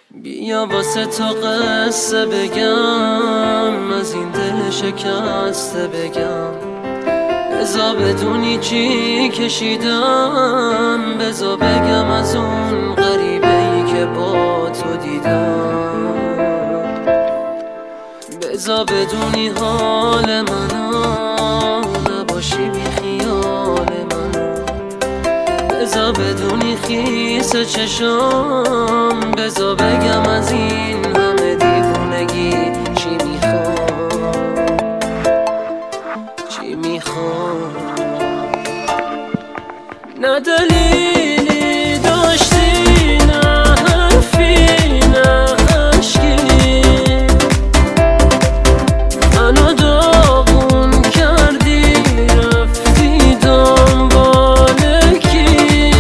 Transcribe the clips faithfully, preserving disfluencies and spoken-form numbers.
بیا واسه تو قصه بگم، از این دل شکسته بگم. بزا بدونی چی کشیدم، بزا بگم از اون غریبه ای که با تو دیدم. بزا بدونی حال منو، نباشی بی خیال منو. بزا بدونی خیس چشم، بزا بگم از این همه دیوونگی چی میخوام، چی میخوام. نه دلیلی داشتی، نه حرفی، نه عشقی، منو داغون کردی رفتی دنبال کی.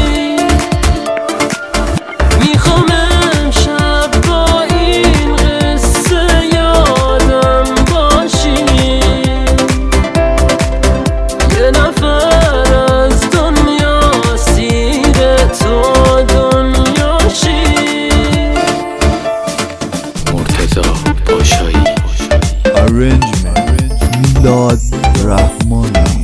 میخوام امشب با این قصه یادم باشی، یه نفر از دنیا سیر تو دنیاشی. مرتضی پاشایی Arrangement میلاد رحمانی.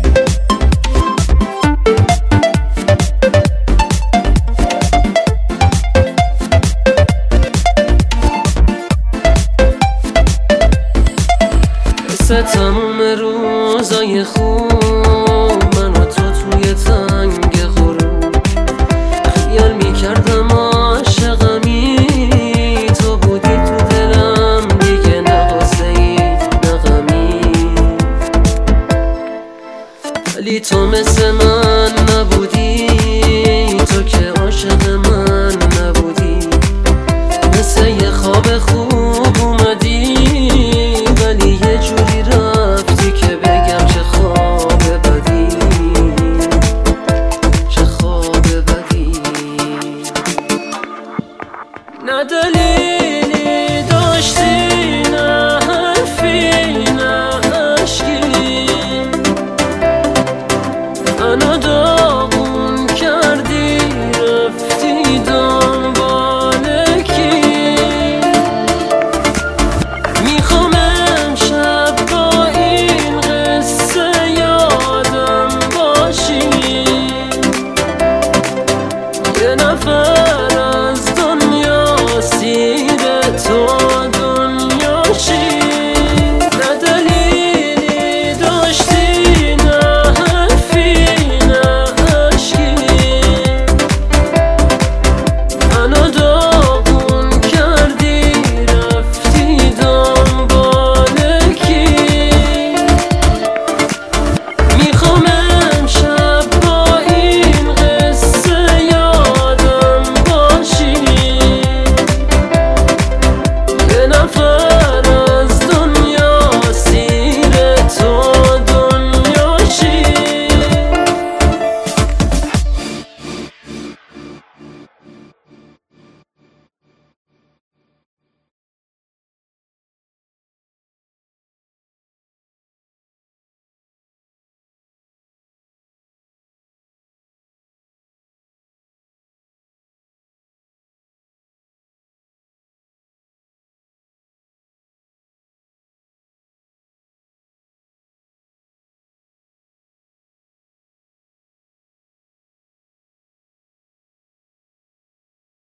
مثل تموم روزای خوب، من و تو توی تنگ غروب خیال میکردم عاشقمی. تو بودی تو دلم دیگه، نه غصه ای نه غمی. ولی تو مثل من نبودی، تو که عاشق من نبودی. مثل یه خواب خوب اومدی، ولی یه جوری رفتی که بگم چه خواب بدی، چه خواب بدی. نه دلیل